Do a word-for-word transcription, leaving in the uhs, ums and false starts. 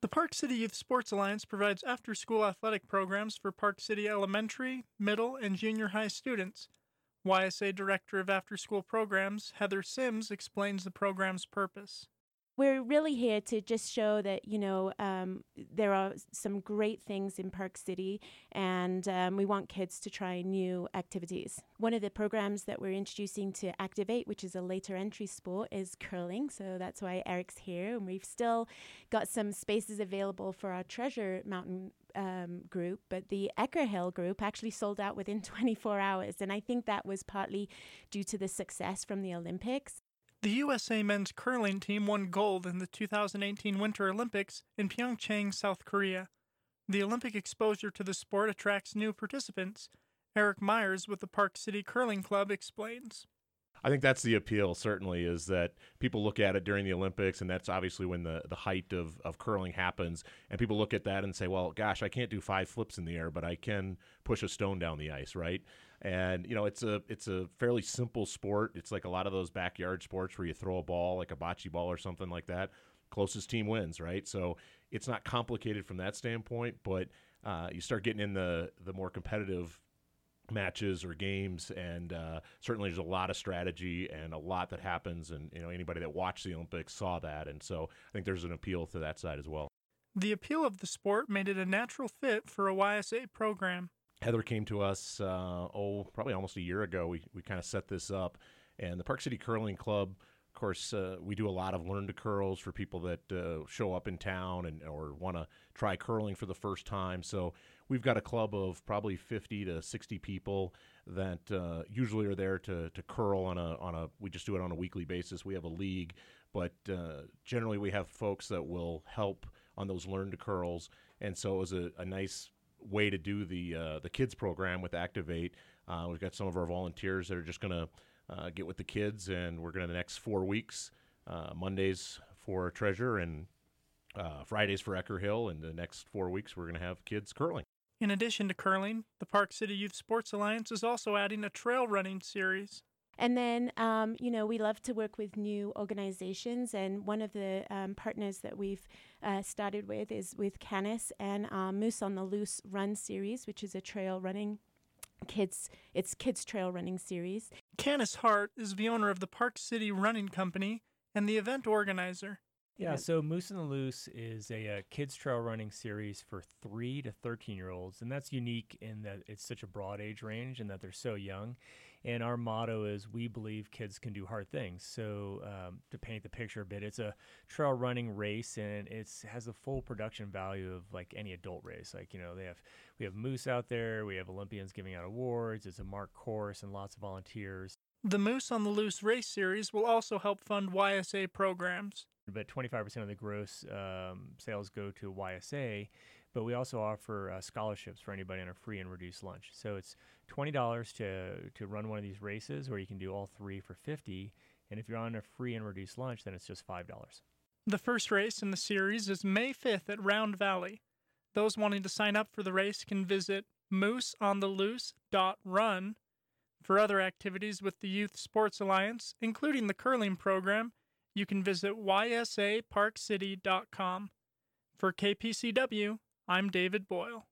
The Park City Youth Sports Alliance provides after-school athletic programs for Park City elementary, middle, and junior high students. Y S A Director of After-School Programs, Heather Sims, explains the program's purpose. We're really here to just show that, you know, um, there are some great things in Park City, and um, we want kids to try new activities. One of the programs that we're introducing to Activate, which is a later entry sport, is curling. So that's why Eric's here, and we've still got some spaces available for our Treasure Mountain um, group, but the Ecker Hill group actually sold out within twenty-four hours, and I think that was partly due to the success from the Olympics. The U S A men's curling team won gold in the two thousand eighteen Winter Olympics in Pyeongchang, South Korea. The Olympic exposure to the sport attracts new participants. Eric Myers with the Park City Curling Club explains. I think that's the appeal, certainly, is that people look at it during the Olympics, and that's obviously when the, the height of, of curling happens, and people look at that and say, well, gosh, I can't do five flips in the air, but I can push a stone down the ice, right? And, you know, it's a it's a fairly simple sport. It's like a lot of those backyard sports where you throw a ball, like a bocce ball or something like that. Closest team wins, right? So it's not complicated from that standpoint, but uh, you start getting in the, the more competitive matches or games, and uh, certainly there's a lot of strategy and a lot that happens, and you know anybody that watched the Olympics saw that, and so I think there's an appeal to that side as well. The appeal of the sport made it a natural fit for a Y S A program. Heather came to us, uh, oh, probably almost a year ago. We we kind of set this up, and the Park City Curling Club, of course, uh, we do a lot of learn to curls for people that uh, show up in town and or want to try curling for the first time. So we've got a club of probably fifty to sixty people that uh, usually are there to to curl on a on a. We just do it on a weekly basis. We have a league, but uh, generally we have folks that will help on those learn to curls, and so it was a, a nice way to do the uh, the kids program with Activate. Uh, we've got some of our volunteers that are just going to uh, get with the kids, and we're going to the next four weeks, uh, Mondays for Treasure and uh, Fridays for Ecker Hill, and the next four weeks we're going to have kids curling. In addition to curling, the Park City Youth Sports Alliance is also adding a trail running series. And then, um, you know, we love to work with new organizations, and one of the um, partners that we've uh, started with is with Canis and um, Moose on the Loose Run series, which is a trail running kids, it's kids trail running series. Canis Hart is the owner of the Park City Running Company and the event organizer. Yeah, so Moose on the Loose is a, uh kids trail running series for three to thirteen-year-olds, and that's unique in that it's such a broad age range and that they're so young. And our motto is, we believe kids can do hard things. So um, to paint the picture a bit, it's a trail running race, and it has a full production value of like any adult race. Like, you know, they have we have Moose out there, we have Olympians giving out awards, it's a marked course and lots of volunteers. The Moose on the Loose race series will also help fund Y S A programs. But twenty-five percent of the gross um, sales go to Y S A, but we also offer uh, scholarships for anybody on a free and reduced lunch. So it's twenty dollars to to run one of these races, or you can do all three for fifty dollars. And if you're on a free and reduced lunch, then it's just five dollars. The first race in the series is May fifth at Round Valley. Those wanting to sign up for the race can visit moose on the loose dot run. For other activities with the Youth Sports Alliance, including the curling program, you can visit y s a park city dot com. For K P C W, I'm David Boyle.